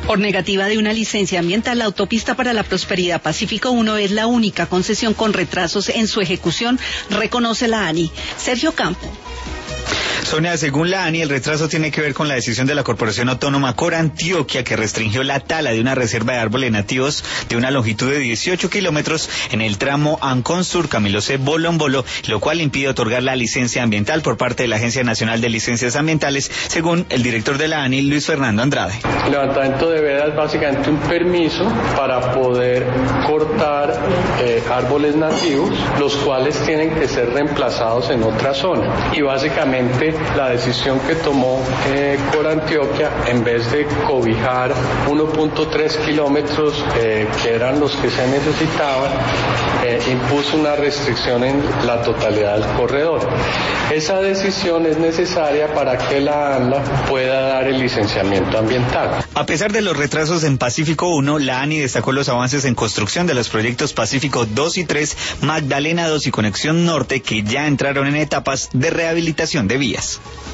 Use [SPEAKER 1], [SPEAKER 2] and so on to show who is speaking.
[SPEAKER 1] Por negativa de una licencia ambiental, la autopista para la Prosperidad Pacífico 1 es la única concesión con retrasos en su ejecución, reconoce la ANI. Sergio Campo.
[SPEAKER 2] Sonia, según la ANI, el retraso tiene que ver con la decisión de la Corporación Autónoma Corantioquia, que restringió la tala de una reserva de árboles nativos de una longitud de 18 kilómetros en el tramo Ancón Sur, Camilo C. Bolombolo, lo cual impide otorgar la licencia ambiental por parte de la Agencia Nacional de Licencias Ambientales, según el director de la ANI, Luis Fernando Andrade.
[SPEAKER 3] El levantamiento de veda es básicamente un permiso para poder cortar árboles nativos, los cuales tienen que ser reemplazados en otra zona. Y básicamente la decisión que tomó Corantioquia, en vez de cobijar 1.3 kilómetros que eran los que se necesitaban, impuso una restricción en la totalidad del corredor. Esa decisión es necesaria para que la ANLA pueda dar el licenciamiento ambiental.
[SPEAKER 2] A pesar de los retrasos en Pacífico 1, la ANI destacó los avances en construcción de los proyectos Pacífico 2 y 3, Magdalena 2 y Conexión Norte, que ya entraron en etapas de rehabilitación de vías.